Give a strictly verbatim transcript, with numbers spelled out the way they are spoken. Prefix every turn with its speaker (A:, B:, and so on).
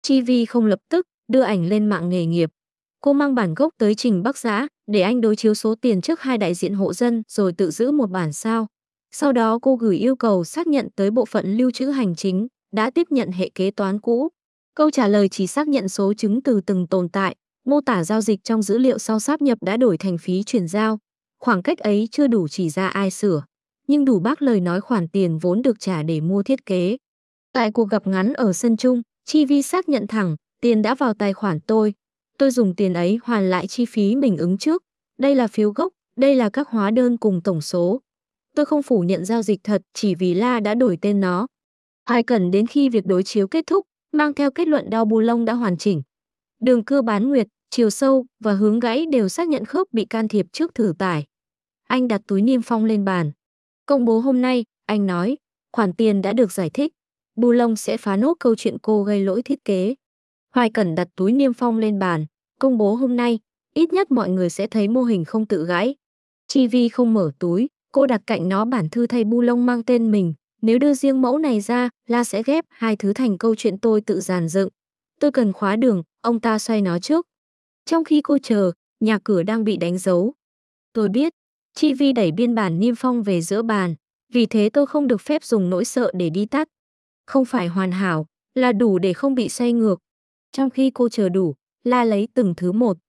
A: Chi Vi không lập tức đưa ảnh lên mạng nghề nghiệp. Cô mang bản gốc tới Trình Bắc Giã để anh đối chiếu số tiền trước hai đại diện hộ dân rồi tự giữ một bản sao. Sau đó cô gửi yêu cầu xác nhận tới bộ phận lưu trữ hành chính đã tiếp nhận hệ kế toán cũ. Câu trả lời chỉ xác nhận số chứng từ từng tồn tại, mô tả giao dịch trong dữ liệu sau sáp nhập đã đổi thành phí chuyển giao. Khoảng cách ấy chưa đủ chỉ ra ai sửa, nhưng đủ bác lời nói khoản tiền vốn được trả để mua thiết kế. Tại cuộc gặp ngắn ở sân Trung, Chi Vi xác nhận thẳng, tiền đã vào tài khoản tôi. Tôi dùng tiền ấy hoàn lại chi phí mình ứng trước. Đây là phiếu gốc, đây là các hóa đơn cùng tổng số. Tôi không phủ nhận giao dịch thật chỉ vì La đã đổi tên nó. Ai cần đến khi việc đối chiếu kết thúc, mang theo kết luận đao bu lông đã hoàn chỉnh. Đường cưa bán nguyệt, chiều sâu và hướng gãy đều xác nhận khớp bị can thiệp trước thử tải. Anh đặt túi niêm phong lên bàn. Công bố hôm nay, anh nói, khoản tiền đã được giải thích. Bu lông sẽ phá nốt câu chuyện cô gây lỗi thiết kế. Hoài Cẩn đặt túi niêm phong lên bàn. Công bố hôm nay, ít nhất mọi người sẽ thấy mô hình không tự gãy. Chi Vi không mở túi, cô đặt cạnh nó bản thư thay bu lông mang tên mình. Nếu đưa riêng mẫu này ra, La sẽ ghép hai thứ thành câu chuyện tôi tự dàn dựng. Tôi cần khóa đường, ông ta xoay nó trước. Trong khi cô chờ, nhà cửa đang bị đánh dấu. Tôi biết, Chi Vi đẩy biên bản niêm phong về giữa bàn, vì thế tôi không được phép dùng nỗi sợ để đi tắt. Không phải hoàn hảo, là đủ để không bị xoay ngược. Trong khi cô chờ đủ, La lấy từng thứ một,